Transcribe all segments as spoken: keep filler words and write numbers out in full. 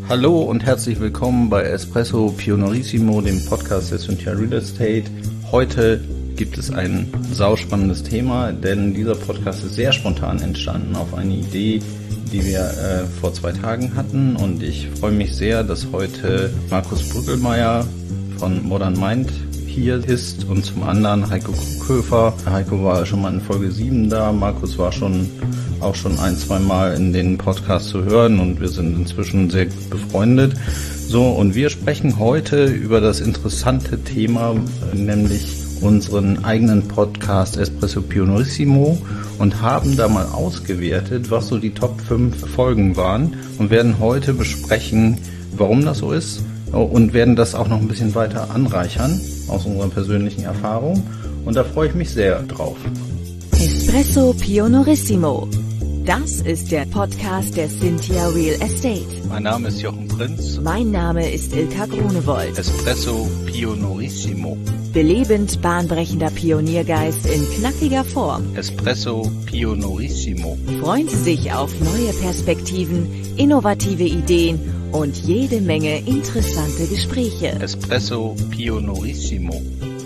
Hallo und herzlich willkommen bei Espresso Pionorissimo, dem Podcast der Cynthia Real Estate. Heute gibt es ein sauspannendes Thema, denn dieser Podcast ist sehr spontan entstanden auf eine Idee, die wir äh, vor zwei Tagen hatten. Und ich freue mich sehr, dass heute Markus Brückelmeier von Modern Mind hier ist und zum anderen Heiko Krughöfer. Heiko war schon mal in Folge sieben da, Markus war schon auch schon ein, zwei Mal in den Podcast zu hören und wir sind inzwischen sehr gut befreundet. So, und wir sprechen heute über das interessante Thema, nämlich unseren eigenen Podcast Espresso Pionorissimo, und haben da mal ausgewertet, was so die Top fünf Folgen waren, und werden heute besprechen, warum das so ist, und werden das auch noch ein bisschen weiter anreichern aus unserer persönlichen Erfahrung, und da freue ich mich sehr drauf. Espresso Pionorissimo. Das ist der Podcast der Cynthia Real Estate. Mein Name ist Jochen Prinz. Mein Name ist Ilka Grunewold. Espresso Pionorissimo. Belebend bahnbrechender Pioniergeist in knackiger Form. Espresso Pionorissimo. Freuen Sie sich auf neue Perspektiven, innovative Ideen und jede Menge interessante Gespräche. Espresso Pionorissimo.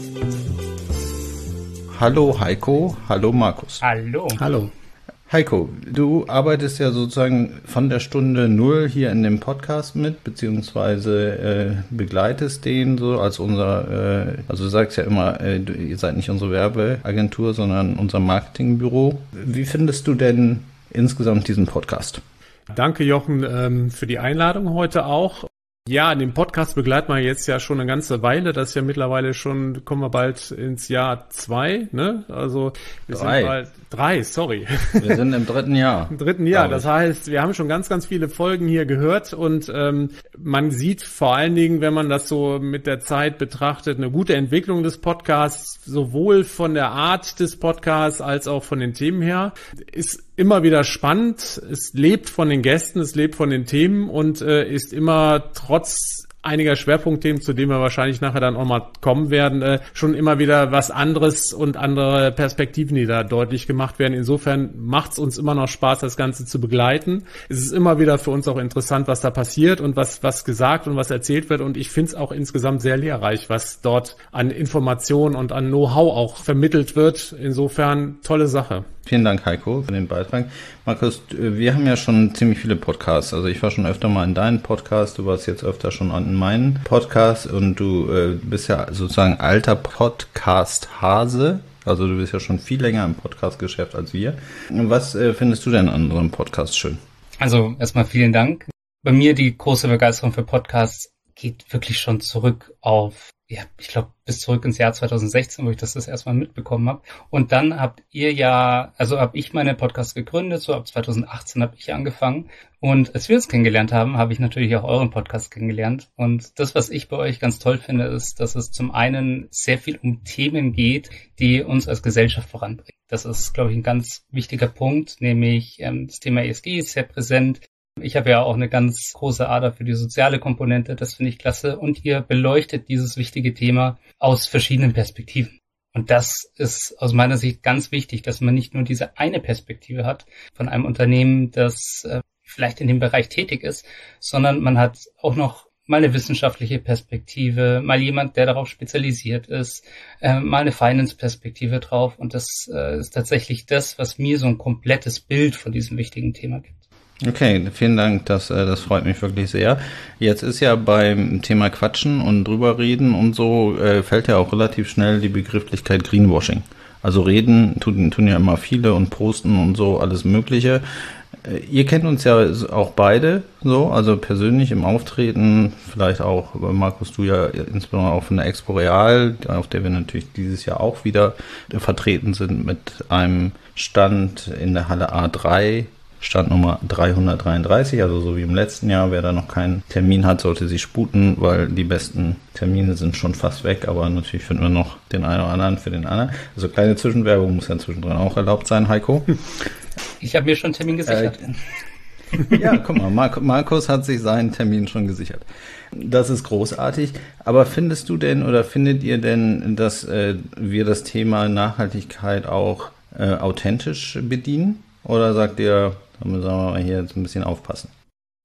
Hallo Heiko, hallo Markus. Hallo. Hallo. Heiko, du arbeitest ja sozusagen von der Stunde Null hier in dem Podcast mit, beziehungsweise äh, begleitest den so als unser, äh, also du sagst ja immer, äh, du, ihr seid nicht unsere Werbeagentur, sondern unser Marketingbüro. Wie findest du denn insgesamt diesen Podcast? Danke Jochen ähm, für die Einladung heute auch. Ja, den Podcast begleiten wir jetzt ja schon eine ganze Weile. Das ist ja mittlerweile schon, kommen wir bald ins Jahr zwei, ne? Also wir drei. sind bald drei, sorry. Wir sind im dritten Jahr. Im dritten Jahr. Das heißt, wir haben schon ganz, ganz viele Folgen hier gehört, und ähm, man sieht vor allen Dingen, wenn man das so mit der Zeit betrachtet, eine gute Entwicklung des Podcasts, sowohl von der Art des Podcasts als auch von den Themen her. Ist immer wieder spannend. Es lebt von den Gästen, es lebt von den Themen und äh, ist immer trotz einiger Schwerpunktthemen, zu denen wir wahrscheinlich nachher dann auch mal kommen werden, äh, schon immer wieder was anderes und andere Perspektiven, die da deutlich gemacht werden. Insofern macht es uns immer noch Spaß, das Ganze zu begleiten. Es ist immer wieder für uns auch interessant, was da passiert und was was gesagt und was erzählt wird, und ich finde es auch insgesamt sehr lehrreich, was dort an Informationen und an Know-how auch vermittelt wird. Insofern tolle Sache. Vielen Dank, Heiko, für den Beitrag. Markus, wir haben ja schon ziemlich viele Podcasts. Also ich war schon öfter mal in deinen Podcast, du warst jetzt öfter schon in meinen Podcast, und du äh, bist ja sozusagen alter Podcast-Hase. Also du bist ja schon viel länger im Podcast-Geschäft als wir. Was äh, findest du denn an unserem Podcast schön? Also erstmal vielen Dank. Bei mir die große Begeisterung für Podcasts geht wirklich schon zurück auf, ja, ich glaube, bis zurück ins Jahr zweitausendsechzehn, wo ich das das erstmal mitbekommen habe. Und dann habt ihr ja, also habe ich meine Podcast gegründet, so ab zweitausendachtzehn habe ich angefangen. Und als wir uns kennengelernt haben, habe ich natürlich auch euren Podcast kennengelernt. Und das, was ich bei euch ganz toll finde, ist, dass es zum einen sehr viel um Themen geht, die uns als Gesellschaft voranbringen. Das ist, glaube ich, ein ganz wichtiger Punkt, nämlich ähm, das Thema E S G ist sehr präsent. Ich habe ja auch eine ganz große Ader für die soziale Komponente, das finde ich klasse. Und ihr beleuchtet dieses wichtige Thema aus verschiedenen Perspektiven. Und das ist aus meiner Sicht ganz wichtig, dass man nicht nur diese eine Perspektive hat von einem Unternehmen, das äh, vielleicht in dem Bereich tätig ist, sondern man hat auch noch mal eine wissenschaftliche Perspektive, mal jemand, der darauf spezialisiert ist, äh, mal eine Finance-Perspektive drauf. Und das äh, ist tatsächlich das, was mir so ein komplettes Bild von diesem wichtigen Thema gibt. Okay, vielen Dank, das, das freut mich wirklich sehr. Jetzt ist ja beim Thema Quatschen und drüber reden und so, äh, fällt ja auch relativ schnell die Begrifflichkeit Greenwashing. Also reden tun, tun ja immer viele und posten und so, alles Mögliche. Äh, ihr kennt uns ja auch beide so, also persönlich im Auftreten, vielleicht auch, Markus, du ja insbesondere auch von der Expo Real, auf der wir natürlich dieses Jahr auch wieder vertreten sind mit einem Stand in der Halle A drei, Standnummer dreihundertdreiunddreißig, also so wie im letzten Jahr. Wer da noch keinen Termin hat, sollte sich sputen, weil die besten Termine sind schon fast weg, aber natürlich finden wir noch den einen oder anderen für den anderen. Also kleine Zwischenwerbung muss ja zwischendrin auch erlaubt sein, Heiko. Ich habe mir schon einen Termin gesichert. Äh, ja, guck mal, Mar- Markus hat sich seinen Termin schon gesichert. Das ist großartig. Aber findest du denn oder findet ihr denn, dass äh, wir das Thema Nachhaltigkeit auch äh, authentisch bedienen? Oder sagt ihr, da müssen wir mal hier jetzt ein bisschen aufpassen?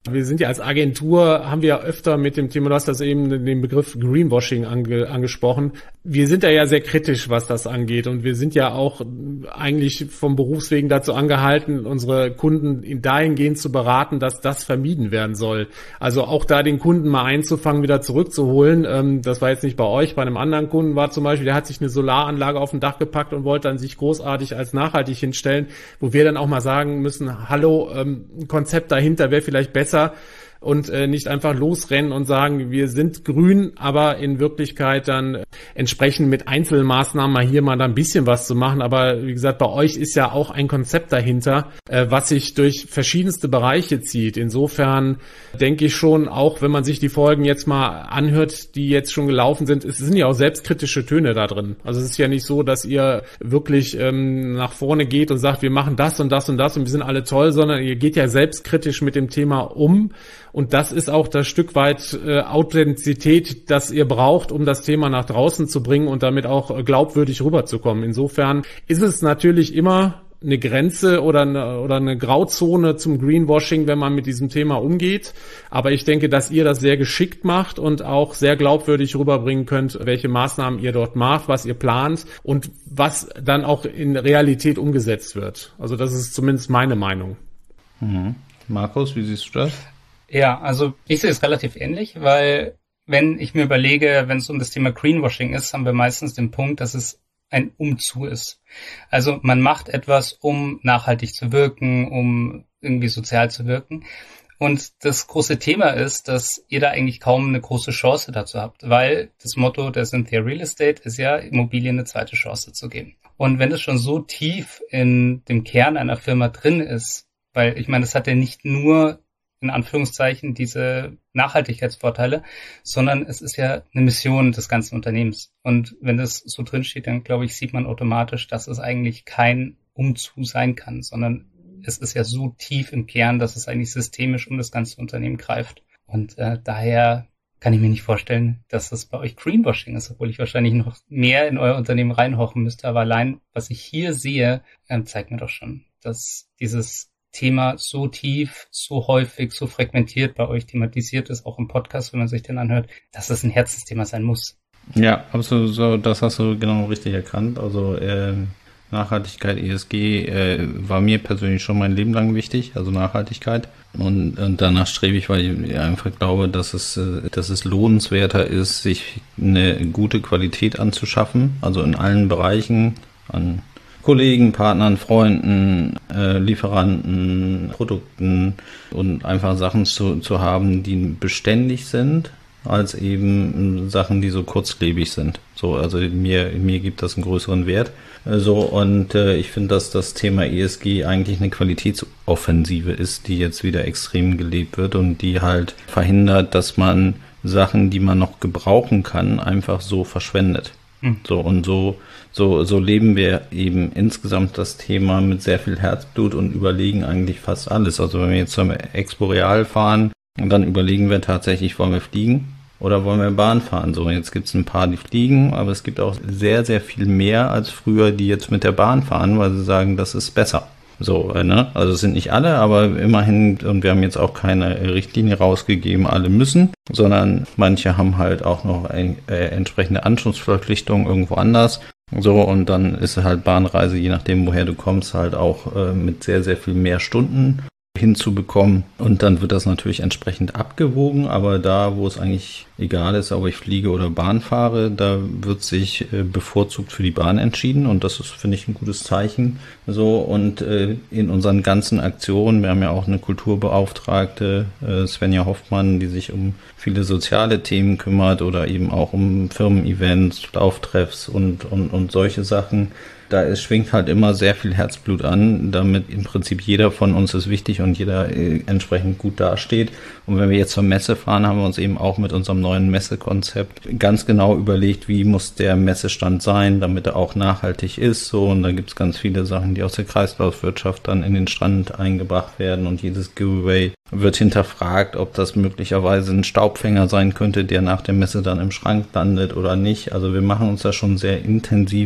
Wir sind ja als Agentur, haben wir ja öfter mit dem Thema, du hast das eben den Begriff Greenwashing ange, angesprochen. Wir sind da ja sehr kritisch, was das angeht. Und wir sind ja auch eigentlich vom Berufswegen dazu angehalten, unsere Kunden dahingehend zu beraten, dass das vermieden werden soll. Also auch da den Kunden mal einzufangen, wieder zurückzuholen. Das war jetzt nicht bei euch, bei einem anderen Kunden war zum Beispiel, der hat sich eine Solaranlage auf dem Dach gepackt und wollte dann sich großartig als nachhaltig hinstellen, wo wir dann auch mal sagen müssen, hallo, ein Konzept dahinter wäre vielleicht besser, und äh, nicht einfach losrennen und sagen, wir sind grün, aber in Wirklichkeit dann äh, entsprechend mit Einzelmaßnahmen mal hier mal da ein bisschen was zu machen. Aber wie gesagt, bei euch ist ja auch ein Konzept dahinter, äh, was sich durch verschiedenste Bereiche zieht. Insofern denke ich schon, auch wenn man sich die Folgen jetzt mal anhört, die jetzt schon gelaufen sind, es sind ja auch selbstkritische Töne da drin. Also es ist ja nicht so, dass ihr wirklich ähm, nach vorne geht und sagt, wir machen das und das und das und wir sind alle toll, sondern ihr geht ja selbstkritisch mit dem Thema um. Und das ist auch das Stück weit äh, Authentizität, das ihr braucht, um das Thema nach draußen zu bringen und damit auch äh, glaubwürdig rüberzukommen. Insofern ist es natürlich immer eine Grenze oder eine, oder eine Grauzone zum Greenwashing, wenn man mit diesem Thema umgeht. Aber ich denke, dass ihr das sehr geschickt macht und auch sehr glaubwürdig rüberbringen könnt, welche Maßnahmen ihr dort macht, was ihr plant und was dann auch in Realität umgesetzt wird. Also das ist zumindest meine Meinung. Mhm. Markus, wie siehst du das? Ja, also ich sehe es relativ ähnlich, weil wenn ich mir überlege, wenn es um das Thema Greenwashing ist, haben wir meistens den Punkt, dass es ein Umzu ist. Also man macht etwas, um nachhaltig zu wirken, um irgendwie sozial zu wirken. Und das große Thema ist, dass ihr da eigentlich kaum eine große Chance dazu habt, weil das Motto der Cynthia Real Estate ist ja, Immobilien eine zweite Chance zu geben. Und wenn es schon so tief in dem Kern einer Firma drin ist, weil ich meine, das hat ja nicht nur in Anführungszeichen diese Nachhaltigkeitsvorteile, sondern es ist ja eine Mission des ganzen Unternehmens. Und wenn das so drinsteht, dann glaube ich, sieht man automatisch, dass es eigentlich kein Umzu sein kann, sondern es ist ja so tief im Kern, dass es eigentlich systemisch um das ganze Unternehmen greift. Und äh, daher kann ich mir nicht vorstellen, dass das bei euch Greenwashing ist, obwohl ich wahrscheinlich noch mehr in euer Unternehmen reinhochen müsste. Aber allein, was ich hier sehe, äh, zeigt mir doch schon, dass dieses Thema so tief, so häufig, so fragmentiert bei euch thematisiert ist, auch im Podcast, wenn man sich den anhört, dass es ein Herzensthema sein muss. Ja, absolut, so, das hast du genau richtig erkannt. Also äh, Nachhaltigkeit, E S G äh, war mir persönlich schon mein Leben lang wichtig, also Nachhaltigkeit. Und, und danach strebe ich, weil ich einfach glaube, dass es, äh, dass es lohnenswerter ist, sich eine gute Qualität anzuschaffen, also in allen Bereichen, an Kollegen, Partnern, Freunden, äh, Lieferanten, Produkten und einfach Sachen zu, zu haben, die beständig sind, als eben Sachen, die so kurzlebig sind. So, also mir, mir gibt das einen größeren Wert. So, und äh, ich finde, dass das Thema E S G eigentlich eine Qualitätsoffensive ist, die jetzt wieder extrem gelebt wird und die halt verhindert, dass man Sachen, die man noch gebrauchen kann, einfach so verschwendet. So, und so, so, so leben wir eben insgesamt das Thema mit sehr viel Herzblut und überlegen eigentlich fast alles. Also wenn wir jetzt zum Expo Real fahren, dann überlegen wir tatsächlich, wollen wir fliegen oder wollen wir Bahn fahren? So, jetzt gibt es ein paar, die fliegen, aber es gibt auch sehr, sehr viel mehr als früher, die jetzt mit der Bahn fahren, weil sie sagen, das ist besser. So, ne? Also es sind nicht alle, aber immerhin, und wir haben jetzt auch keine Richtlinie rausgegeben, alle müssen, sondern manche haben halt auch noch ein, äh, entsprechende Anschlussverpflichtungen irgendwo anders. So, und dann ist halt Bahnreise, je nachdem, woher du kommst, halt auch äh, mit sehr, sehr viel mehr Stunden hinzubekommen. Und dann wird das natürlich entsprechend abgewogen, aber da, wo es eigentlich egal ist, ob ich fliege oder Bahn fahre, da wird sich äh, bevorzugt für die Bahn entschieden und das ist, finde ich, ein gutes Zeichen. So, und äh, in unseren ganzen Aktionen, wir haben ja auch eine Kulturbeauftragte, äh, Svenja Hoffmann, die sich um viele soziale Themen kümmert oder eben auch um Firmen-Events, Lauftreffs und, und, und solche Sachen. Da es schwingt halt immer sehr viel Herzblut an, damit im Prinzip jeder von uns ist wichtig und jeder äh, entsprechend gut dasteht. Und wenn wir jetzt zur Messe fahren, haben wir uns eben auch mit unserem neuen Messekonzept ganz genau überlegt, wie muss der Messestand sein, damit er auch nachhaltig ist. So, und da gibt es ganz viele Sachen, die aus der Kreislaufwirtschaft dann in den Stand eingebracht werden und jedes Giveaway wird hinterfragt, ob das möglicherweise ein Staubfänger sein könnte, der nach der Messe dann im Schrank landet oder nicht. Also wir machen uns da schon sehr intensive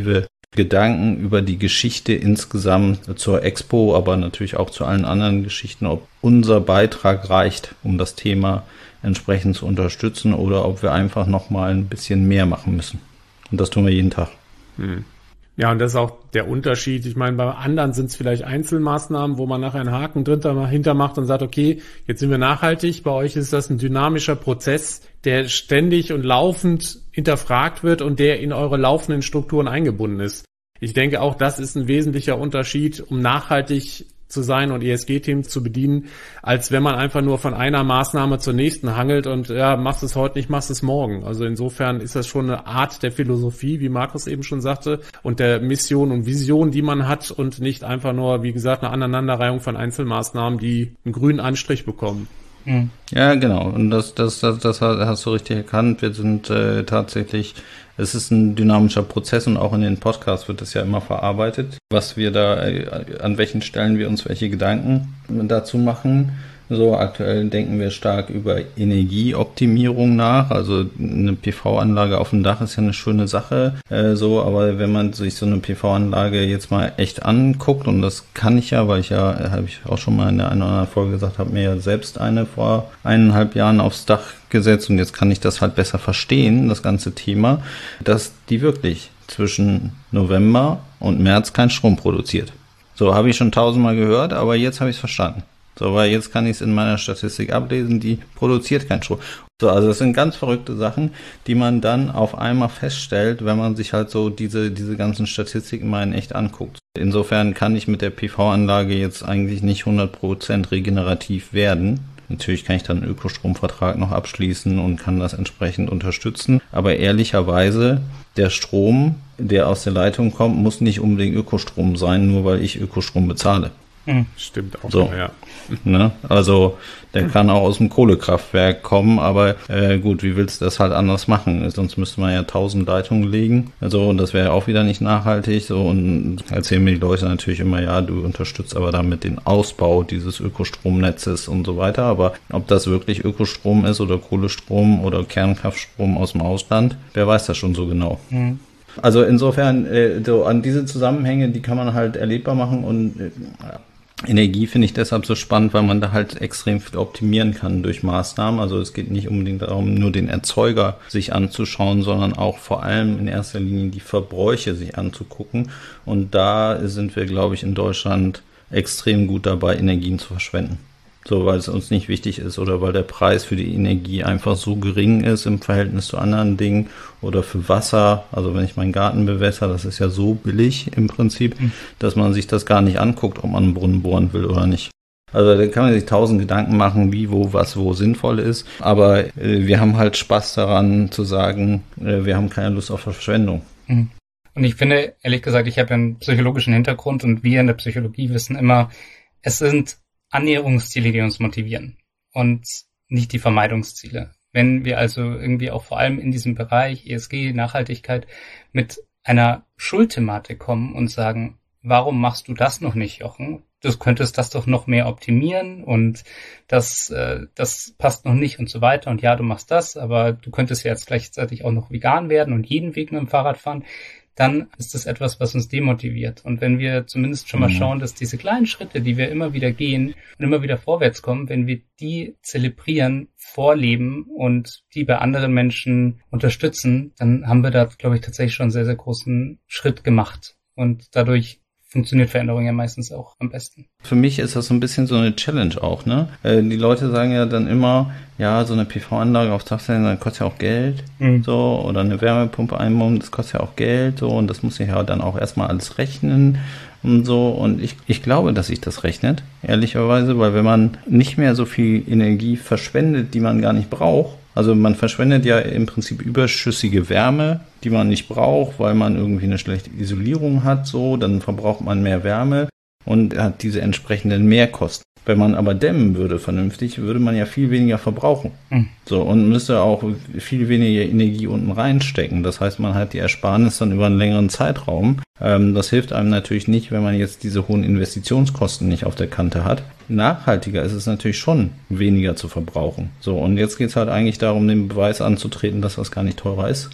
Gedanken über die Geschichte insgesamt zur Expo, aber natürlich auch zu allen anderen Geschichten, ob unser Beitrag reicht, um das Thema entsprechend zu unterstützen oder ob wir einfach nochmal ein bisschen mehr machen müssen. Und das tun wir jeden Tag. Hm. Ja, und das ist auch der Unterschied. Ich meine, bei anderen sind es vielleicht Einzelmaßnahmen, wo man nachher einen Haken dahinter macht und sagt, okay, jetzt sind wir nachhaltig. Bei euch ist das ein dynamischer Prozess, der ständig und laufend hinterfragt wird und der in eure laufenden Strukturen eingebunden ist. Ich denke, auch das ist ein wesentlicher Unterschied, um nachhaltig zu sein und E S G-Themen zu bedienen, als wenn man einfach nur von einer Maßnahme zur nächsten hangelt und ja, machst es heute nicht, machst es morgen. Also insofern ist das schon eine Art der Philosophie, wie Markus eben schon sagte, und der Mission und Vision, die man hat und nicht einfach nur, wie gesagt, eine Aneinanderreihung von Einzelmaßnahmen, die einen grünen Anstrich bekommen. Ja, genau. Und das, das, das, das hast du richtig erkannt. Wir sind äh, tatsächlich, es ist ein dynamischer Prozess und auch in den Podcasts wird es ja immer verarbeitet, was wir da, äh, an welchen Stellen wir uns welche Gedanken dazu machen. So, aktuell denken wir stark über Energieoptimierung nach. Also eine P V-Anlage auf dem Dach ist ja eine schöne Sache. Äh, so, aber wenn man sich so eine P V-Anlage jetzt mal echt anguckt, und das kann ich ja, weil ich ja, habe ich auch schon mal in der einen oder anderen Folge gesagt, habe mir ja selbst eine vor eineinhalb Jahren aufs Dach gesetzt und jetzt kann ich das halt besser verstehen, das ganze Thema, dass die wirklich zwischen November und März keinen Strom produziert. So, habe ich schon tausendmal gehört, aber jetzt habe ich es verstanden. So, weil jetzt kann ich es in meiner Statistik ablesen, die produziert keinen Strom. So, also das sind ganz verrückte Sachen, die man dann auf einmal feststellt, wenn man sich halt so diese diese ganzen Statistiken mal in echt anguckt. Insofern kann ich mit der P V-Anlage jetzt eigentlich nicht hundert Prozent regenerativ werden. Natürlich kann ich dann einen Ökostromvertrag noch abschließen und kann das entsprechend unterstützen. Aber ehrlicherweise, der Strom, der aus der Leitung kommt, muss nicht unbedingt Ökostrom sein, nur weil ich Ökostrom bezahle. Stimmt auch, so, ja. Ne? Also der kann auch aus dem Kohlekraftwerk kommen, aber äh, gut, wie willst du das halt anders machen? Sonst müsste man ja tausend Leitungen legen. Also und das wäre auch wieder nicht nachhaltig. So und erzählen mir die Leute natürlich immer, ja, du unterstützt aber damit den Ausbau dieses Ökostromnetzes und so weiter. Aber ob das wirklich Ökostrom ist oder Kohlestrom oder Kernkraftstrom aus dem Ausland, wer weiß das schon so genau. Mhm. Also insofern, äh, so an diese Zusammenhänge, die kann man halt erlebbar machen und äh, Energie finde ich deshalb so spannend, weil man da halt extrem viel optimieren kann durch Maßnahmen. Also es geht nicht unbedingt darum, nur den Erzeuger sich anzuschauen, sondern auch vor allem in erster Linie die Verbräuche sich anzugucken. Und da sind wir, glaube ich, in Deutschland extrem gut dabei, Energien zu verschwenden. So, weil es uns nicht wichtig ist oder weil der Preis für die Energie einfach so gering ist im Verhältnis zu anderen Dingen oder für Wasser. Also wenn ich meinen Garten bewässer, das ist ja so billig im Prinzip, mhm. dass man sich das gar nicht anguckt, ob man einen Brunnen bohren will oder nicht. Also da kann man sich tausend Gedanken machen, wie, wo, was, wo sinnvoll ist. Aber äh, wir haben halt Spaß daran zu sagen, äh, wir haben keine Lust auf Verschwendung. Mhm. Und ich finde, ehrlich gesagt, ich habe ja einen psychologischen Hintergrund und wir in der Psychologie wissen immer, es sind Annäherungsziele, die uns motivieren und nicht die Vermeidungsziele. Wenn wir also irgendwie auch vor allem in diesem Bereich E S G, Nachhaltigkeit mit einer Schuldthematik kommen und sagen, warum machst du das noch nicht, Jochen? Du könntest das doch noch mehr optimieren und das, äh, das passt noch nicht und so weiter. Und ja, du machst das, aber du könntest ja jetzt gleichzeitig auch noch vegan werden und jeden Weg mit dem Fahrrad fahren. Dann ist das etwas, was uns demotiviert. Und wenn wir zumindest schon mal schauen, dass diese kleinen Schritte, die wir immer wieder gehen und immer wieder vorwärts kommen, wenn wir die zelebrieren, vorleben und die bei anderen Menschen unterstützen, dann haben wir da, glaube ich, tatsächlich schon einen sehr, sehr großen Schritt gemacht. Und dadurch funktioniert Veränderung ja meistens auch am besten. Für mich ist das so ein bisschen so eine Challenge auch, ne? Äh, die Leute sagen ja dann immer, ja, so eine P V-Anlage aufs Dach sein, das kostet ja auch Geld, mhm. so, oder eine Wärmepumpe einbauen, das kostet ja auch Geld, so, und das muss ich ja dann auch erstmal alles rechnen und so, und ich, ich glaube, dass sich das rechnet, ehrlicherweise, weil wenn man nicht mehr so viel Energie verschwendet, die man gar nicht braucht, also man verschwendet ja im Prinzip überschüssige Wärme, die man nicht braucht, weil man irgendwie eine schlechte Isolierung hat, so, dann verbraucht man mehr Wärme und hat diese entsprechenden Mehrkosten. Wenn man aber dämmen würde vernünftig, würde man ja viel weniger verbrauchen. Mhm. So, und müsste auch viel weniger Energie unten reinstecken. Das heißt, man hat die Ersparnis dann über einen längeren Zeitraum. Ähm, das hilft einem natürlich nicht, wenn man jetzt diese hohen Investitionskosten nicht auf der Kante hat. Nachhaltiger ist es natürlich schon, weniger zu verbrauchen. So, und jetzt geht es halt eigentlich darum, den Beweis anzutreten, dass das gar nicht teurer ist.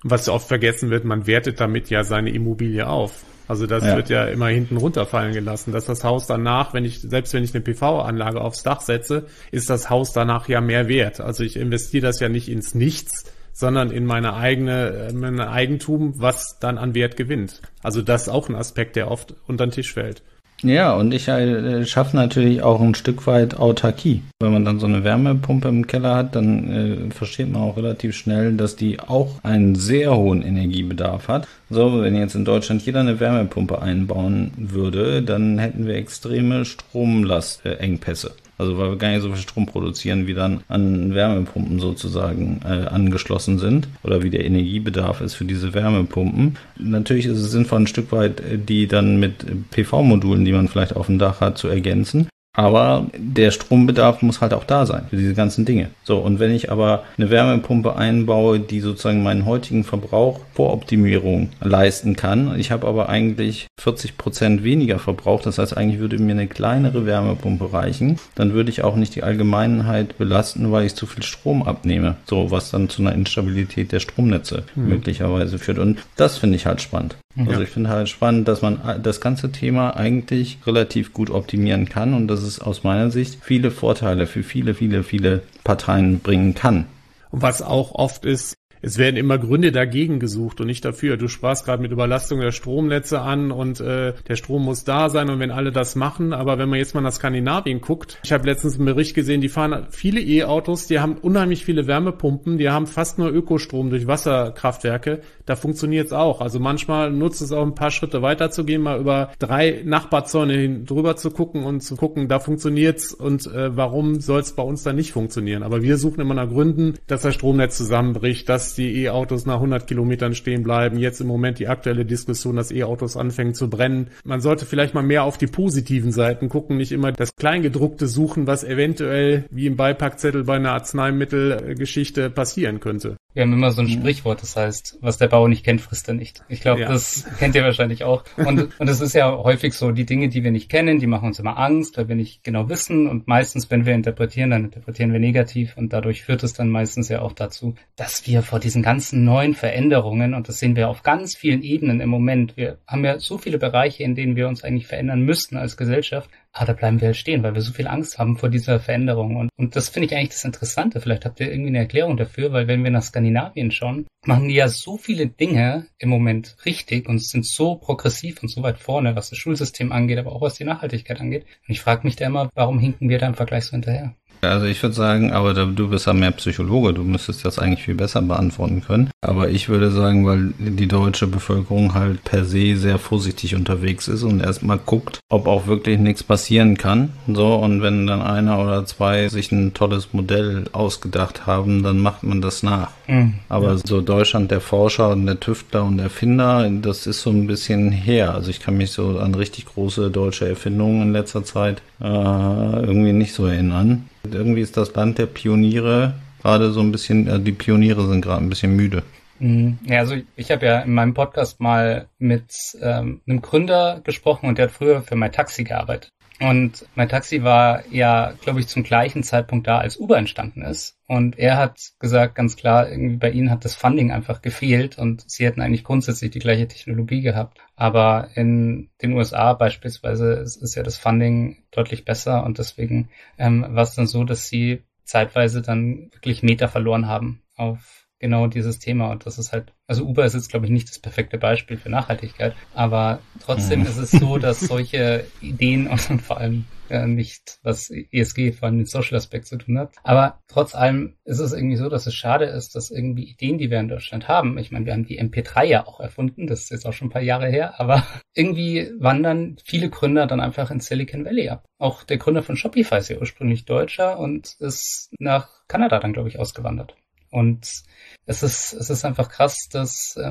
Was oft vergessen wird, man wertet damit ja seine Immobilie auf. Also das ja. wird ja immer hinten runterfallen gelassen, dass das Haus danach, wenn ich, selbst wenn ich eine P V-Anlage aufs Dach setze, ist das Haus danach ja mehr wert. Also ich investiere das ja nicht ins Nichts, sondern in meine eigene, mein Eigentum, was dann an Wert gewinnt. Also das ist auch ein Aspekt, der oft unter den Tisch fällt. Ja, und ich äh, schaffe natürlich auch ein Stück weit Autarkie. Wenn man dann so eine Wärmepumpe im Keller hat, dann äh, versteht man auch relativ schnell, dass die auch einen sehr hohen Energiebedarf hat. So, wenn jetzt in Deutschland jeder eine Wärmepumpe einbauen würde, dann hätten wir extreme Stromlastengpässe. Also weil wir gar nicht so viel Strom produzieren, wie dann an Wärmepumpen sozusagen äh, angeschlossen sind oder wie der Energiebedarf ist für diese Wärmepumpen. Natürlich ist es sinnvoll, ein Stück weit die dann mit P V-Modulen, die man vielleicht auf dem Dach hat, zu ergänzen. Aber der Strombedarf muss halt auch da sein für diese ganzen Dinge. So, und wenn ich aber eine Wärmepumpe einbaue, die sozusagen meinen heutigen Verbrauch vor Optimierung leisten kann, ich habe aber eigentlich vierzig Prozent weniger Verbrauch, das heißt eigentlich würde mir eine kleinere Wärmepumpe reichen, dann würde ich auch nicht die Allgemeinheit belasten, weil ich zu viel Strom abnehme. So, was dann zu einer Instabilität der Stromnetze mhm. möglicherweise führt. Und das finde ich halt spannend. Also ja. ich finde halt spannend, dass man das ganze Thema eigentlich relativ gut optimieren kann und dass es aus meiner Sicht viele Vorteile für viele, viele, viele Parteien bringen kann. Und was auch oft ist, es werden immer Gründe dagegen gesucht und nicht dafür. Du sprachst gerade mit Überlastung der Stromnetze an und äh, der Strom muss da sein und wenn alle das machen, aber wenn man jetzt mal nach Skandinavien guckt, ich habe letztens einen Bericht gesehen, die fahren viele E-Autos, die haben unheimlich viele Wärmepumpen, die haben fast nur Ökostrom durch Wasserkraftwerke, da funktioniert es auch. Also manchmal nutzt es auch ein paar Schritte weiter zu gehen, mal über drei Nachbarzäune hin drüber zu gucken und zu gucken, da funktioniert's und äh, warum soll es bei uns dann nicht funktionieren? Aber wir suchen immer nach Gründen, dass das Stromnetz zusammenbricht, dass die E-Autos nach hundert Kilometern stehen bleiben. Jetzt im Moment die aktuelle Diskussion, dass E-Autos anfangen zu brennen. Man sollte vielleicht mal mehr auf die positiven Seiten gucken, nicht immer das Kleingedruckte suchen, was eventuell wie im Beipackzettel bei einer Arzneimittelgeschichte passieren könnte. Wir haben immer so ein Sprichwort, das heißt, was der Bauer nicht kennt, frisst er nicht. Ich glaube, ja. das kennt ihr wahrscheinlich auch. Und und es ist ja häufig so, die Dinge, die wir nicht kennen, die machen uns immer Angst, weil wir nicht genau wissen. Und meistens, wenn wir interpretieren, dann interpretieren wir negativ. Und dadurch führt es dann meistens ja auch dazu, dass wir vor diesen ganzen neuen Veränderungen, und das sehen wir auf ganz vielen Ebenen im Moment, wir haben ja so viele Bereiche, in denen wir uns eigentlich verändern müssten als Gesellschaft, aber da bleiben wir halt stehen, weil wir so viel Angst haben vor dieser Veränderung. Und, und das finde ich eigentlich das Interessante. Vielleicht habt ihr irgendwie eine Erklärung dafür, weil wenn wir nach Skandinavien schauen, machen die ja so viele Dinge im Moment richtig und sind so progressiv und so weit vorne, was das Schulsystem angeht, aber auch was die Nachhaltigkeit angeht. Und ich frage mich da immer, warum hinken wir da im Vergleich so hinterher? Also ich würde sagen, aber du bist ja mehr Psychologe, du müsstest das eigentlich viel besser beantworten können. Aber ich würde sagen, weil die deutsche Bevölkerung halt per se sehr vorsichtig unterwegs ist und erstmal guckt, ob auch wirklich nichts passieren kann. So, und wenn dann einer oder zwei sich ein tolles Modell ausgedacht haben, dann macht man das nach. Mhm. Aber so Deutschland der Forscher und der Tüftler und Erfinder, das ist so ein bisschen her. Also ich kann mich so an richtig große deutsche Erfindungen in letzter Zeit äh, irgendwie nicht so erinnern. Irgendwie ist das Land der Pioniere gerade so ein bisschen, äh, die Pioniere sind gerade ein bisschen müde. Ja, also ich habe ja in meinem Podcast mal mit ähm, einem Gründer gesprochen und der hat früher für MyTaxi gearbeitet. Und MyTaxi war ja, glaube ich, zum gleichen Zeitpunkt da, als Uber entstanden ist. Und er hat gesagt, ganz klar, irgendwie bei ihnen hat das Funding einfach gefehlt und sie hätten eigentlich grundsätzlich die gleiche Technologie gehabt. Aber in den U S A beispielsweise ist, ist ja das Funding deutlich besser und deswegen ähm, war es dann so, dass sie zeitweise dann wirklich Meter verloren haben auf genau dieses Thema. Und das ist halt, also Uber ist jetzt, glaube ich, nicht das perfekte Beispiel für Nachhaltigkeit, aber trotzdem mhm. ist es so, dass solche Ideen und vor allem äh, nicht, was E S G, vor allem den Social Aspekt zu tun hat, aber trotz allem ist es irgendwie so, dass es schade ist, dass irgendwie Ideen, die wir in Deutschland haben, ich meine, wir haben die M P drei ja auch erfunden, das ist jetzt auch schon ein paar Jahre her, aber irgendwie wandern viele Gründer dann einfach in Silicon Valley ab. Auch der Gründer von Shopify ist ja ursprünglich Deutscher und ist nach Kanada dann, glaube ich, ausgewandert. Und es ist, es ist einfach krass, dass ähm,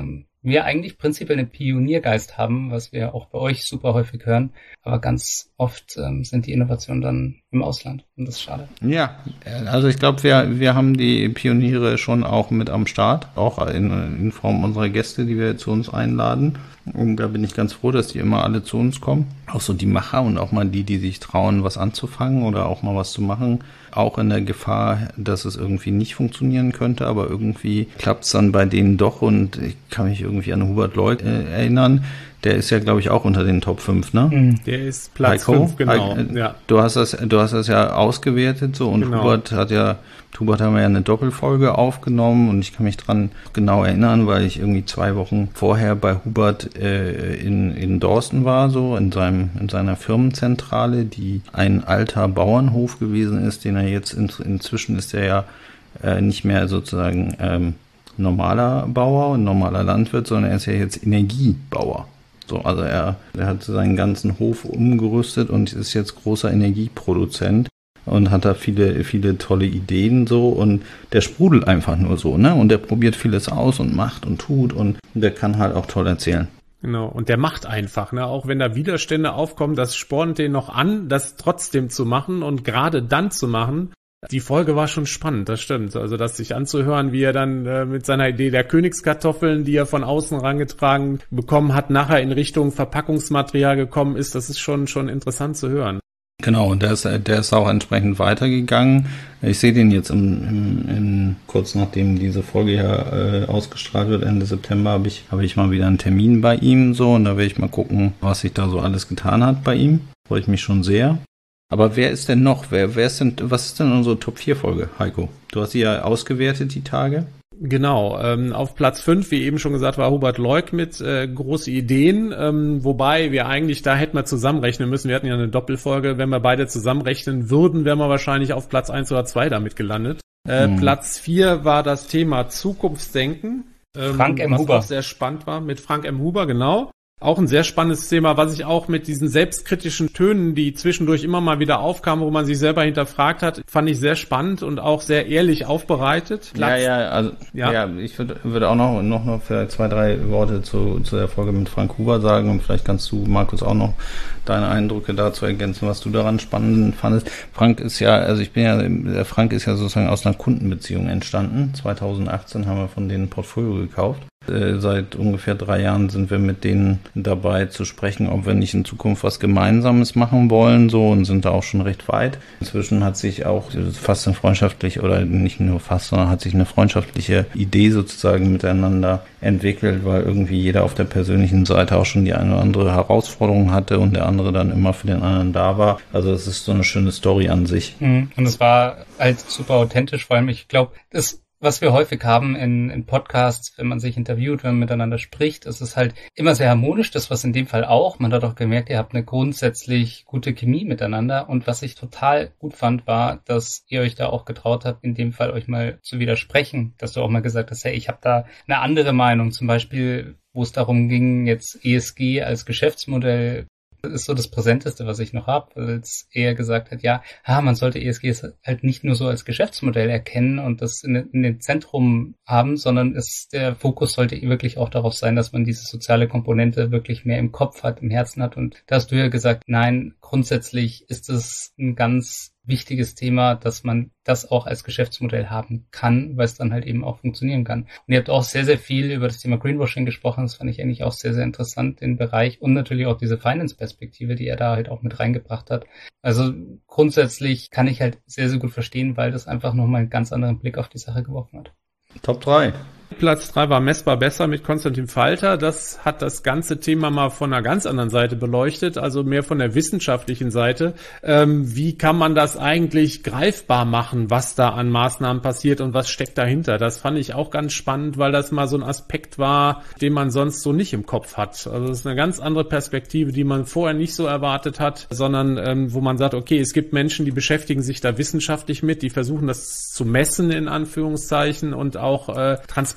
wir eigentlich prinzipiell einen Pioniergeist haben, was wir auch bei euch super häufig hören. Aber ganz oft ähm, sind die Innovationen dann im Ausland und das ist schade. Ja, also ich glaube, wir, wir haben die Pioniere schon auch mit am Start, auch in, in Form unserer Gäste, die wir zu uns einladen. Und da bin ich ganz froh, dass die immer alle zu uns kommen. Auch so die Macher und auch mal die, die sich trauen, was anzufangen oder auch mal was zu machen. Auch in der Gefahr, dass es irgendwie nicht funktionieren könnte, aber irgendwie klappt es dann bei denen doch. Und ich kann mich irgendwie an Hubert Lloyd äh, erinnern. Der ist ja, glaube ich, auch unter den Top fünf, ne? Der ist Platz fünf, genau. Heiko, ja. Du hast das, du hast das ja ausgewertet, so, und genau. Hubert hat ja, Hubert haben wir ja eine Doppelfolge aufgenommen und ich kann mich dran genau erinnern, weil ich irgendwie zwei Wochen vorher bei Hubert äh, in, in Dorsten war, so, in seinem, in seiner Firmenzentrale, die ein alter Bauernhof gewesen ist, den er jetzt in, inzwischen ist er ja äh, nicht mehr sozusagen ähm, normaler Bauer und normaler Landwirt, sondern er ist ja jetzt Energiebauer. So, also er, er hat seinen ganzen Hof umgerüstet und ist jetzt großer Energieproduzent und hat da viele, viele tolle Ideen so und der sprudelt einfach nur so, ne? Und der probiert vieles aus und macht und tut und der kann halt auch toll erzählen. Genau, und der macht einfach, ne? Auch wenn da Widerstände aufkommen, das spornt den noch an, das trotzdem zu machen und gerade dann zu machen. Die Folge war schon spannend, das stimmt. Also das sich anzuhören, wie er dann äh, mit seiner Idee der Königskartoffeln, die er von außen rangetragen bekommen hat, nachher in Richtung Verpackungsmaterial gekommen ist, das ist schon schon interessant zu hören. Genau, und der ist, der ist auch entsprechend weitergegangen. Ich sehe den jetzt im, im, im, kurz nachdem diese Folge ja äh, ausgestrahlt wird, Ende September, habe ich, habe ich mal wieder einen Termin bei ihm so und da werde ich mal gucken, was sich da so alles getan hat bei ihm. Freue ich mich schon sehr. Aber wer ist denn noch? Wer, wer ist denn, was ist denn unsere Top vier Folge, Heiko? Du hast sie ja ausgewertet, die Tage. Genau, ähm, auf Platz fünf, wie eben schon gesagt, war Hubert Lloyd mit äh, große Ideen, ähm, wobei wir eigentlich, da hätten wir zusammenrechnen müssen, wir hatten ja eine Doppelfolge, wenn wir beide zusammenrechnen würden, wären wir wahrscheinlich auf Platz eins oder zwei damit gelandet. Äh, hm. Platz vier war das Thema Zukunftsdenken, ähm, Frank M. was Huber. auch sehr spannend war, mit Frank M. Huber, genau. Auch ein sehr spannendes Thema, was ich auch mit diesen selbstkritischen Tönen, die zwischendurch immer mal wieder aufkamen, wo man sich selber hinterfragt hat, fand ich sehr spannend und auch sehr ehrlich aufbereitet. Platz, ja, ja, also ja, ja ich würde würde auch noch, noch noch vielleicht zwei, drei Worte zu, zu der Folge mit Frank Huber sagen und vielleicht kannst du, Markus, auch noch deine Eindrücke dazu ergänzen, was du daran spannend fandest. Frank ist ja, also ich bin ja, der Frank ist ja sozusagen aus einer Kundenbeziehung entstanden. zweitausendachtzehn haben wir von denen ein Portfolio gekauft. Seit ungefähr drei Jahren sind wir mit denen dabei zu sprechen, ob wir nicht in Zukunft was Gemeinsames machen wollen, so, und sind da auch schon recht weit. Inzwischen hat sich auch fast eine freundschaftliche, oder nicht nur fast, sondern hat sich eine freundschaftliche Idee sozusagen miteinander entwickelt, weil irgendwie jeder auf der persönlichen Seite auch schon die eine oder andere Herausforderung hatte und der andere dann immer für den anderen da war. Also es ist so eine schöne Story an sich. Und es war halt super authentisch, vor allem, ich glaube, das was wir häufig haben in, in Podcasts, wenn man sich interviewt, wenn man miteinander spricht, ist es halt immer sehr harmonisch, das was in dem Fall auch. Man hat auch gemerkt, ihr habt eine grundsätzlich gute Chemie miteinander. Und was ich total gut fand, war, dass ihr euch da auch getraut habt, in dem Fall euch mal zu widersprechen. Dass du auch mal gesagt hast, hey, ich habe da eine andere Meinung. Zum Beispiel, wo es darum ging, jetzt E S G als Geschäftsmodell. Das ist so das Präsenteste, was ich noch habe, weil es eher gesagt hat, ja, ah, man sollte E S G halt nicht nur so als Geschäftsmodell erkennen und das in, in dem Zentrum haben, sondern es, der Fokus sollte wirklich auch darauf sein, dass man diese soziale Komponente wirklich mehr im Kopf hat, im Herzen hat. Und da hast du ja gesagt, nein, grundsätzlich ist es ein ganz wichtiges Thema, dass man das auch als Geschäftsmodell haben kann, weil es dann halt eben auch funktionieren kann. Und ihr habt auch sehr, sehr viel über das Thema Greenwashing gesprochen. Das fand ich eigentlich auch sehr, sehr interessant, den Bereich, und natürlich auch diese Finance-Perspektive, die er da halt auch mit reingebracht hat. Also grundsätzlich kann ich halt sehr, sehr gut verstehen, weil das einfach nochmal einen ganz anderen Blick auf die Sache geworfen hat. Top drei. Platz drei war Messbar besser mit Konstantin Falter. Das hat das ganze Thema mal von einer ganz anderen Seite beleuchtet, also mehr von der wissenschaftlichen Seite. Ähm, wie kann man das eigentlich greifbar machen, was da an Maßnahmen passiert und was steckt dahinter? Das fand ich auch ganz spannend, weil das mal so ein Aspekt war, den man sonst so nicht im Kopf hat. Also das ist eine ganz andere Perspektive, die man vorher nicht so erwartet hat, sondern ähm, wo man sagt, okay, es gibt Menschen, die beschäftigen sich da wissenschaftlich mit, die versuchen das zu messen in Anführungszeichen und auch äh, transparent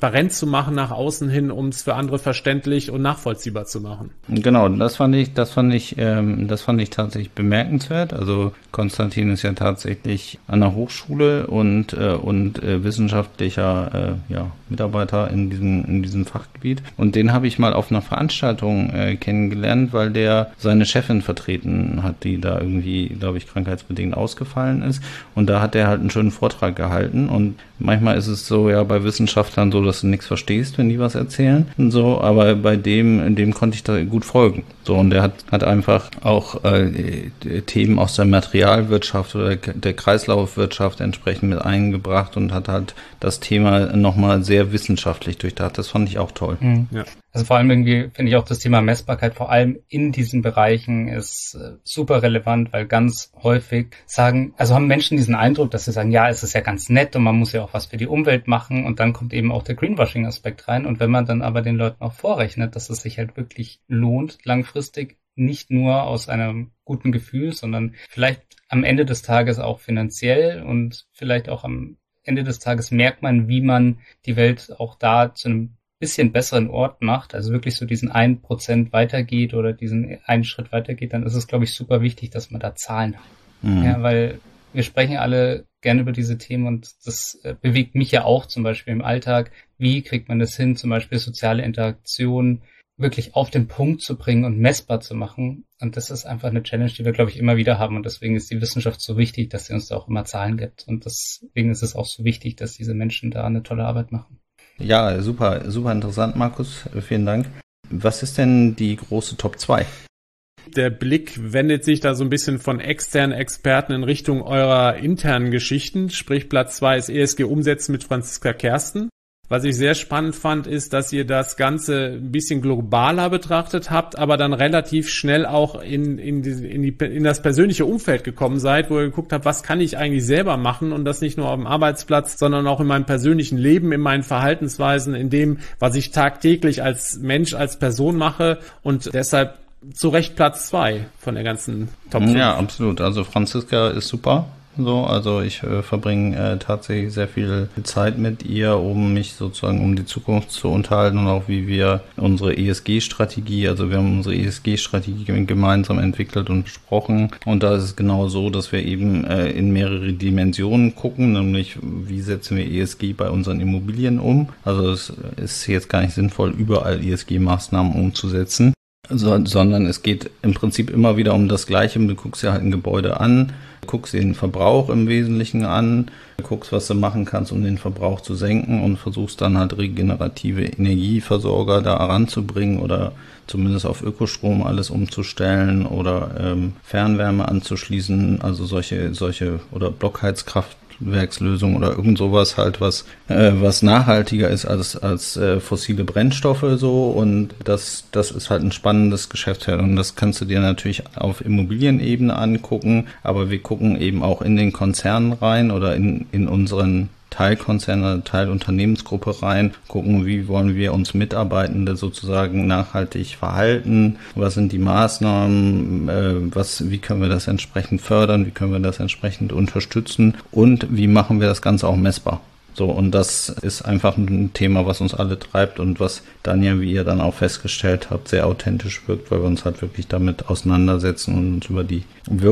transparent zu machen nach außen hin, um es für andere verständlich und nachvollziehbar zu machen. Genau, das fand ich, das fand ich, ähm, das fand ich tatsächlich bemerkenswert. Also Konstantin ist ja tatsächlich an der Hochschule und äh, und äh, wissenschaftlicher äh, ja, Mitarbeiter in diesem in diesem Fachgebiet. Und den habe ich mal auf einer Veranstaltung äh, kennengelernt, weil der seine Chefin vertreten hat, die da irgendwie, glaube ich, krankheitsbedingt ausgefallen ist. Und da hat er halt einen schönen Vortrag gehalten. Und manchmal ist es so, ja, bei Wissenschaftlern so, dass du nichts verstehst, wenn die was erzählen und so. Aber bei dem, dem konnte ich da gut folgen. So, und der hat, hat einfach auch äh, Themen aus der Materialwirtschaft oder der Kreislaufwirtschaft entsprechend mit eingebracht und hat halt das Thema nochmal sehr wissenschaftlich durchdacht. Das fand ich auch toll. Mhm. Ja. Also vor allem irgendwie finde ich auch das Thema Messbarkeit vor allem in diesen Bereichen ist äh, super relevant, weil ganz häufig sagen, also haben Menschen diesen Eindruck, dass sie sagen, ja, es ist ja ganz nett und man muss ja auch was für die Umwelt machen und dann kommt eben auch der Greenwashing-Aspekt rein und wenn man dann aber den Leuten auch vorrechnet, dass es sich halt wirklich lohnt, langfristig nicht nur aus einem guten Gefühl, sondern vielleicht am Ende des Tages auch finanziell und vielleicht auch am Ende des Tages merkt man, wie man die Welt auch da zu einem bisschen besseren Ort macht, also wirklich so diesen ein Prozent weitergeht oder diesen einen Schritt weitergeht, dann ist es, glaube ich, super wichtig, dass man da Zahlen hat. Mhm. Ja, weil wir sprechen alle gerne über diese Themen und das äh, bewegt mich ja auch zum Beispiel im Alltag. Wie kriegt man das hin, zum Beispiel soziale Interaktion wirklich auf den Punkt zu bringen und messbar zu machen? Und das ist einfach eine Challenge, die wir, glaube ich, immer wieder haben. Und deswegen ist die Wissenschaft so wichtig, dass sie uns da auch immer Zahlen gibt. Und deswegen ist es auch so wichtig, dass diese Menschen da eine tolle Arbeit machen. Ja, super, super interessant, Markus. Vielen Dank. Was ist denn die große Top zwei? Der Blick wendet sich da so ein bisschen von externen Experten in Richtung eurer internen Geschichten. Sprich, Platz zwei ist E S G Umsetzen mit Franziska Kersten. Was ich sehr spannend fand, ist, dass ihr das Ganze ein bisschen globaler betrachtet habt, aber dann relativ schnell auch in, in, die, in, die, in das persönliche Umfeld gekommen seid, wo ihr geguckt habt, was kann ich eigentlich selber machen und das nicht nur auf dem Arbeitsplatz, sondern auch in meinem persönlichen Leben, in meinen Verhaltensweisen, in dem, was ich tagtäglich als Mensch, als Person mache und deshalb zu Recht Platz zwei von der ganzen Top fünf. Ja, absolut. Also Franziska ist super. So, also ich äh, verbringe äh, tatsächlich sehr viel Zeit mit ihr, um mich sozusagen um die Zukunft zu unterhalten und auch wie wir unsere E S G-Strategie, also wir haben unsere E S G-Strategie gemeinsam entwickelt und besprochen und da ist es genau so, dass wir eben äh, in mehrere Dimensionen gucken, nämlich wie setzen wir E S G bei unseren Immobilien um. Also es ist jetzt gar nicht sinnvoll, überall E S G-Maßnahmen umzusetzen, so, sondern es geht im Prinzip immer wieder um das Gleiche. Du guckst dir halt ein Gebäude an, guckst dir den Verbrauch im Wesentlichen an, guckst, was du machen kannst, um den Verbrauch zu senken und versuchst dann halt regenerative Energieversorger da ranzubringen oder zumindest auf Ökostrom alles umzustellen oder ähm, Fernwärme anzuschließen, also solche solche oder Blockheizkraft Werkslösung oder irgend sowas halt, was äh, was nachhaltiger ist als als äh, fossile Brennstoffe so und das das ist halt ein spannendes Geschäftsfeld und das kannst du dir natürlich auf Immobilienebene angucken, aber wir gucken eben auch in den Konzernen rein oder in in unseren Teilkonzerne, Teilunternehmensgruppe rein, gucken, wie wollen wir uns Mitarbeitende sozusagen nachhaltig verhalten, was sind die Maßnahmen, äh, was, wie können wir das entsprechend fördern, wie können wir das entsprechend unterstützen und wie machen wir das Ganze auch messbar. So, und das ist einfach ein Thema, was uns alle treibt und was dann ja, wie ihr dann auch festgestellt habt, sehr authentisch wirkt, weil wir uns halt wirklich damit auseinandersetzen und uns über die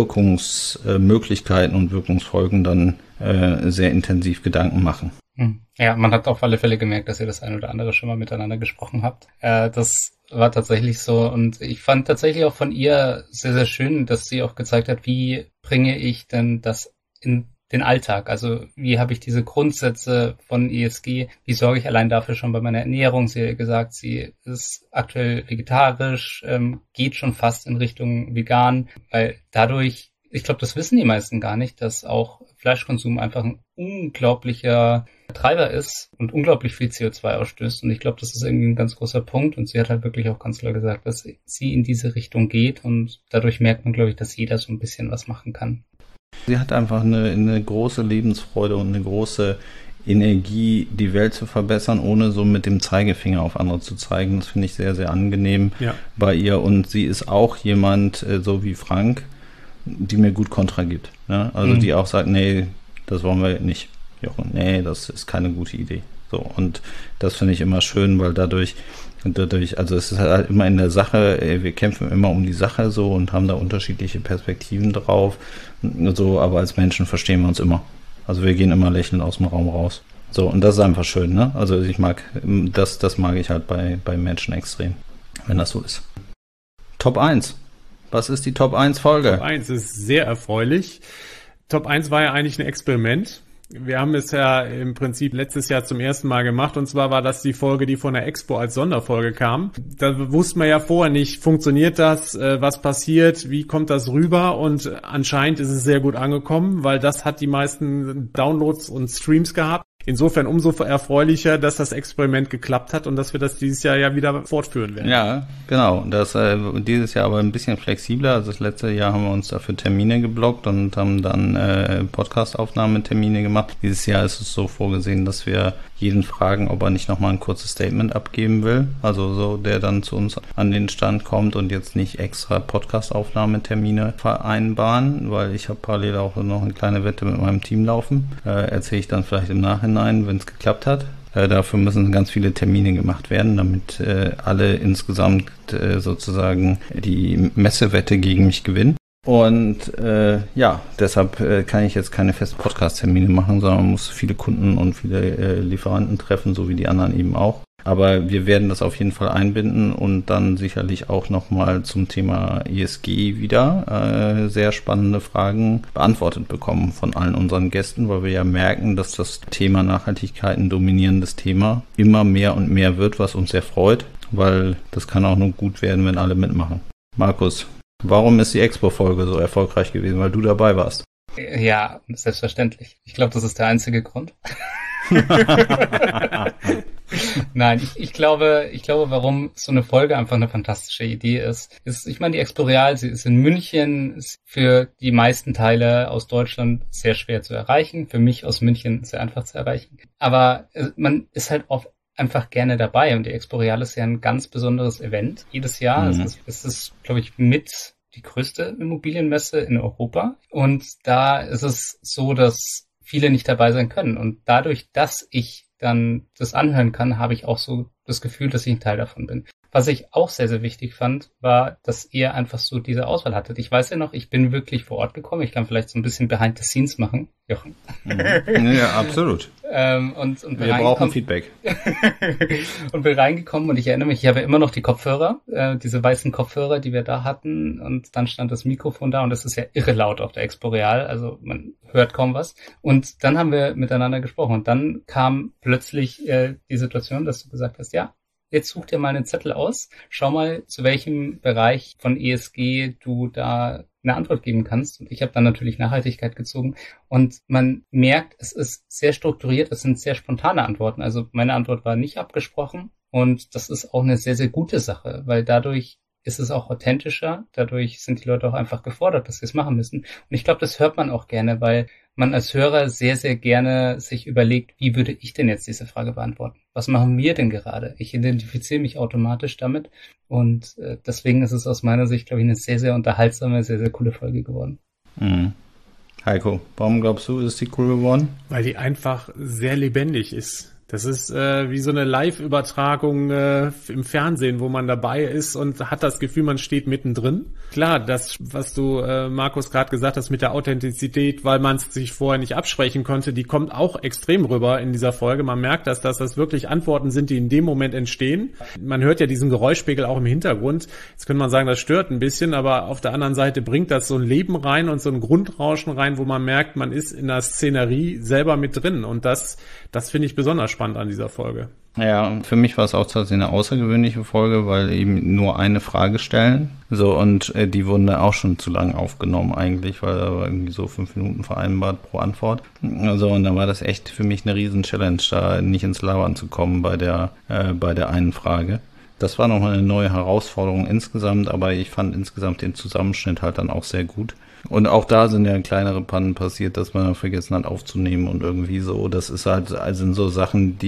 Wirkungsmöglichkeiten und Wirkungsfolgen dann äh, sehr intensiv Gedanken machen. Ja, man hat auf alle Fälle gemerkt, dass ihr das ein oder andere schon mal miteinander gesprochen habt. Äh, das war tatsächlich so und ich fand tatsächlich auch von ihr sehr, sehr schön, dass sie auch gezeigt hat, wie bringe ich denn das in den Alltag, also wie habe ich diese Grundsätze von E S G, wie sorge ich allein dafür schon bei meiner Ernährung, sie hat gesagt, sie ist aktuell vegetarisch, ähm, geht schon fast in Richtung vegan, weil dadurch, ich glaube, das wissen die meisten gar nicht, dass auch Fleischkonsum einfach ein unglaublicher Treiber ist und unglaublich viel C O zwei ausstößt und ich glaube, das ist irgendwie ein ganz großer Punkt und sie hat halt wirklich auch ganz klar gesagt, dass sie in diese Richtung geht und dadurch merkt man, glaube ich, dass jeder so ein bisschen was machen kann. Sie hat einfach eine, eine große Lebensfreude und eine große Energie, die Welt zu verbessern, ohne so mit dem Zeigefinger auf andere zu zeigen. Das finde ich sehr, sehr angenehm ja. bei ihr. Und sie ist auch jemand, so wie Frank, die mir gut Kontra gibt. Ne? Also mhm. die auch sagt, nee, das wollen wir nicht. Jochen, nee, das ist keine gute Idee. So, und das finde ich immer schön, weil dadurch, dadurch, also es ist halt immer in der Sache, wir kämpfen immer um die Sache so und haben da unterschiedliche Perspektiven drauf, so, aber als Menschen verstehen wir uns immer. Also wir gehen immer lächelnd aus dem Raum raus. So, und das ist einfach schön, ne? Also ich mag, das, das mag ich halt bei, bei Menschen extrem, wenn das so ist. Top eins. Was ist die Top eins Folge? Top eins ist sehr erfreulich. Top eins war ja eigentlich ein Experiment. Wir haben es ja im Prinzip letztes Jahr zum ersten Mal gemacht, und zwar war das die Folge, die von der Expo als Sonderfolge kam. Da wussten wir ja vorher nicht, funktioniert das, was passiert, wie kommt das rüber, und anscheinend ist es sehr gut angekommen, weil das hat die meisten Downloads und Streams gehabt. Insofern umso erfreulicher, dass das Experiment geklappt hat und dass wir das dieses Jahr ja wieder fortführen werden. Ja, genau. Das äh, dieses Jahr aber ein bisschen flexibler. Also das letzte Jahr haben wir uns dafür Termine geblockt und haben dann äh, Podcast-Aufnahmetermine gemacht. Dieses Jahr ist es so vorgesehen, dass wir jeden fragen, ob er nicht nochmal ein kurzes Statement abgeben will. Also so, der dann zu uns an den Stand kommt und jetzt nicht extra Podcast-Aufnahmetermine vereinbaren, weil ich habe parallel auch noch eine kleine Wette mit meinem Team laufen. Äh, erzähle ich dann vielleicht im Nachhinein, wenn es geklappt hat. Äh, dafür müssen ganz viele Termine gemacht werden, damit äh, alle insgesamt äh, sozusagen die Messewette gegen mich gewinnen. Und äh, ja, deshalb äh, kann ich jetzt keine festen Podcast-Termine machen, sondern man muss viele Kunden und viele äh, Lieferanten treffen, so wie die anderen eben auch. Aber wir werden das auf jeden Fall einbinden und dann sicherlich auch nochmal zum Thema E S G wieder äh, sehr spannende Fragen beantwortet bekommen von allen unseren Gästen, weil wir ja merken, dass das Thema Nachhaltigkeit ein dominierendes Thema immer mehr und mehr wird, was uns sehr freut, weil das kann auch nur gut werden, wenn alle mitmachen. Markus, warum ist die Expo-Folge so erfolgreich gewesen? Weil du dabei warst. Ja, selbstverständlich. Ich glaube, das ist der einzige Grund. Nein, ich, ich glaube, ich glaube, warum so eine Folge einfach eine fantastische Idee ist, ist, ich meine, die Expo-Real, sie ist in München, ist für die meisten Teile aus Deutschland sehr schwer zu erreichen, für mich aus München sehr einfach zu erreichen. Aber man ist halt oft einfach gerne dabei, und die Expo-Real ist ja ein ganz besonderes Event jedes Jahr. Mhm. Es ist, es ist, glaube ich, mit die größte Immobilienmesse in Europa, und da ist es so, dass viele nicht dabei sein können, und dadurch, dass ich dann das anhören kann, habe ich auch so das Gefühl, dass ich ein Teil davon bin. Was ich auch sehr, sehr wichtig fand, war, dass ihr einfach so diese Auswahl hattet. Ich weiß ja noch, ich bin wirklich vor Ort gekommen. Ich kann vielleicht so ein bisschen Behind the Scenes machen, Jochen. Mhm. Ja, absolut. ähm, und, und Wir brauchen Feedback. Und bin reingekommen, und ich erinnere mich, ich habe ja immer noch die Kopfhörer, äh, diese weißen Kopfhörer, die wir da hatten, und dann stand das Mikrofon da, und es ist ja irre laut auf der Expo Real, also man hört kaum was. Und dann haben wir miteinander gesprochen, und dann kam plötzlich äh, die Situation, dass du gesagt hast, ja, jetzt such dir mal einen Zettel aus, schau mal, zu welchem Bereich von E S G du da eine Antwort geben kannst. Und ich habe dann natürlich Nachhaltigkeit gezogen, und man merkt, es ist sehr strukturiert, es sind sehr spontane Antworten. Also meine Antwort war nicht abgesprochen, und das ist auch eine sehr, sehr gute Sache, weil dadurch ist es auch authentischer, dadurch sind die Leute auch einfach gefordert, dass sie es machen müssen. Und ich glaube, das hört man auch gerne, weil man als Hörer sehr, sehr gerne sich überlegt, wie würde ich denn jetzt diese Frage beantworten? Was machen wir denn gerade? Ich identifiziere mich automatisch damit, und äh, deswegen ist es aus meiner Sicht, glaube ich, eine sehr, sehr unterhaltsame, sehr, sehr coole Folge geworden. Mhm. Heiko, warum glaubst du, ist die cool geworden? Weil die einfach sehr lebendig ist. Das ist äh, wie so eine Live-Übertragung äh, im Fernsehen, wo man dabei ist und hat das Gefühl, man steht mittendrin. Klar, das, was du, äh, Markus, gerade gesagt hast mit der Authentizität, weil man es sich vorher nicht absprechen konnte, die kommt auch extrem rüber in dieser Folge. Man merkt, dass, dass das wirklich Antworten sind, die in dem Moment entstehen. Man hört ja diesen Geräuschpegel auch im Hintergrund. Jetzt könnte man sagen, das stört ein bisschen, aber auf der anderen Seite bringt das so ein Leben rein und so ein Grundrauschen rein, wo man merkt, man ist in der Szenerie selber mit drin, und das, das finde ich besonders spannend an dieser Folge. Ja, für mich war es auch tatsächlich eine außergewöhnliche Folge, weil eben nur eine Frage stellen. So, und äh, die wurden dann auch schon zu lang aufgenommen eigentlich, weil da war irgendwie so fünf Minuten vereinbart pro Antwort. Also, und dann war das echt für mich eine riesen Challenge, da nicht ins Labern zu kommen bei der, äh, bei der einen Frage. Das war nochmal eine neue Herausforderung insgesamt, aber ich fand insgesamt den Zusammenschnitt halt dann auch sehr gut. Und auch da sind ja kleinere Pannen passiert, dass man vergessen hat aufzunehmen und irgendwie so. Das ist halt, also sind so Sachen, die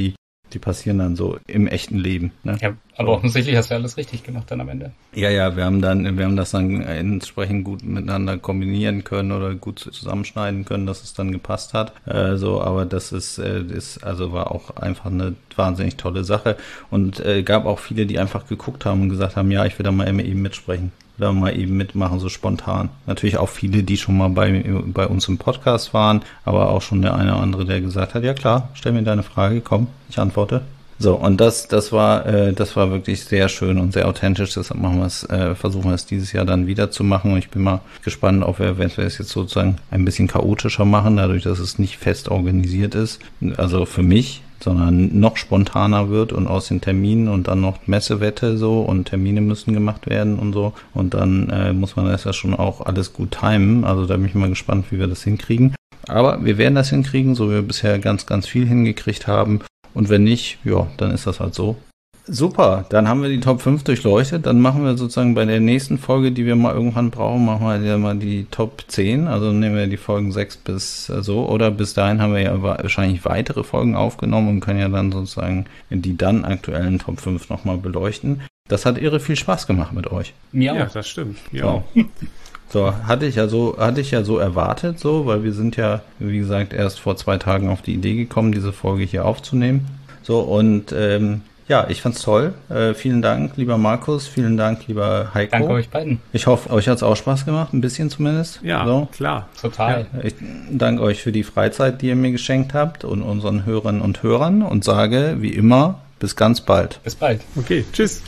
Die passieren dann so im echten Leben. Ne? Ja, aber so. Offensichtlich hast du alles richtig gemacht dann am Ende. Ja, ja, wir haben dann, wir haben das dann entsprechend gut miteinander kombinieren können oder gut zusammenschneiden können, dass es dann gepasst hat. Äh, so, aber das ist, äh, ist, also war auch einfach eine wahnsinnig tolle Sache und äh, gab auch viele, die einfach geguckt haben und gesagt haben, ja, ich will da mal eben mitsprechen. Da mal eben mitmachen, so spontan. Natürlich auch viele, die schon mal bei, bei uns im Podcast waren, aber auch schon der eine oder andere, der gesagt hat, ja klar, stell mir deine Frage, komm, ich antworte. So, und das, das war, äh, das war wirklich sehr schön und sehr authentisch, deshalb machen wir es, äh, versuchen wir es dieses Jahr dann wieder zu machen und ich bin mal gespannt, ob wir, wenn wir es jetzt sozusagen ein bisschen chaotischer machen, dadurch, dass es nicht fest organisiert ist, also für mich, sondern noch spontaner wird und aus den Terminen und dann noch Messewette so und Termine müssen gemacht werden und so und dann äh, muss man das ja schon auch alles gut timen, also da bin ich mal gespannt, wie wir das hinkriegen. Aber wir werden das hinkriegen, so wie wir bisher ganz, ganz viel hingekriegt haben und wenn nicht, ja, dann ist das halt so. Super, dann haben wir die Top fünf durchleuchtet, dann machen wir sozusagen bei der nächsten Folge, die wir mal irgendwann brauchen, machen wir ja mal die Top zehn, also nehmen wir die Folgen sechs bis so, oder bis dahin haben wir ja wahrscheinlich weitere Folgen aufgenommen und können ja dann sozusagen die dann aktuellen Top fünf nochmal beleuchten. Das hat irre viel Spaß gemacht mit euch. Mir auch. Ja, das stimmt. Ja. So. So, hatte ich ja so, hatte ich ja so erwartet, so, weil wir sind ja, wie gesagt, erst vor zwei Tagen auf die Idee gekommen, diese Folge hier aufzunehmen. So, und ähm, ja, ich fand's toll. Äh, vielen Dank, lieber Markus. Vielen Dank, lieber Heiko. Danke euch beiden. Ich hoffe, euch hat's auch Spaß gemacht, ein bisschen zumindest. Ja, so. Klar. Total. Ja, ich danke euch für die Freizeit, die ihr mir geschenkt habt und unseren Hörern und Hörern und sage, wie immer, bis ganz bald. Bis bald. Okay, tschüss.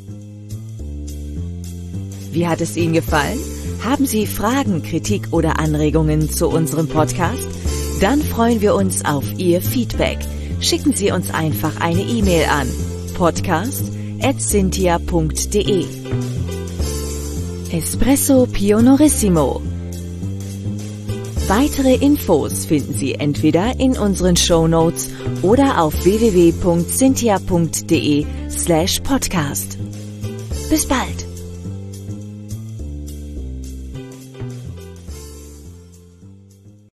Wie hat es Ihnen gefallen? Haben Sie Fragen, Kritik oder Anregungen zu unserem Podcast? Dann freuen wir uns auf Ihr Feedback. Schicken Sie uns einfach eine E-Mail an podcast at cynthia punkt de. Espresso Pionorissimo. Weitere Infos finden Sie entweder in unseren Shownotes oder auf w w w punkt cynthia punkt de slash podcast. Bis bald!